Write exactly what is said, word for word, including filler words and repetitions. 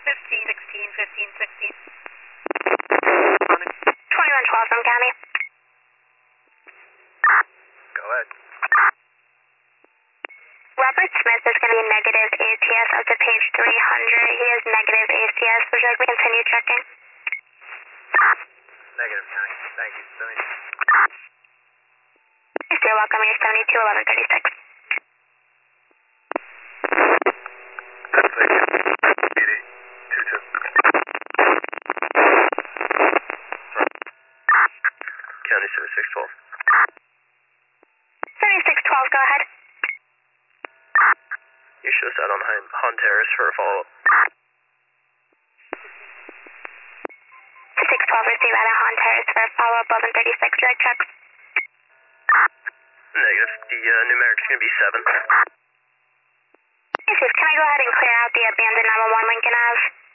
fifteen, sixteen, fifteen, sixteen. twenty-one twelve from County. Go ahead. Robert Smith is going to be negative A T S up to page three hundred. He is negative A C S. Would you like me to continue checking? Negative, County. Thank you. seventy. You're welcome. You're seventy-two eleven thirty-six. That's thank you. eighty, two two. County seventy-six twelve. seventy-six twelve, go ahead. You should have sat on Han, Han Terrace for a follow-up. six twelve, receive out of Han Terrace for a follow-up, eleven thirty-six, direct check. Negative. The uh, numeric's going to be seven. Yes, can I go ahead and clear out the abandoned nine one one Lincoln Ave?